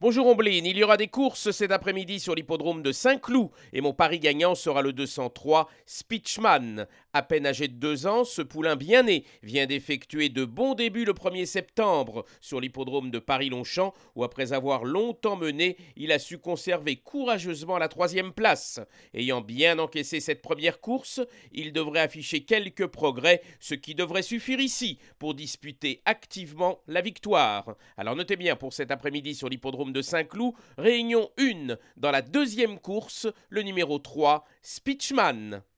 Bonjour Ombline, il y aura des courses cet après-midi sur l'hippodrome de Saint-Cloud et mon pari gagnant sera le 203 Speechman. À peine âgé de 2 ans, ce poulain bien né vient d'effectuer de bons débuts le 1er septembre sur l'hippodrome de Paris-Longchamp où après avoir longtemps mené, il a su conserver courageusement la 3e place. Ayant bien encaissé cette première course, il devrait afficher quelques progrès, ce qui devrait suffire ici pour disputer activement la victoire. Alors notez bien pour cet après-midi sur l'hippodrome de Saint-Cloud, réunion 1 dans la 2e course, le numéro 3, Speechman.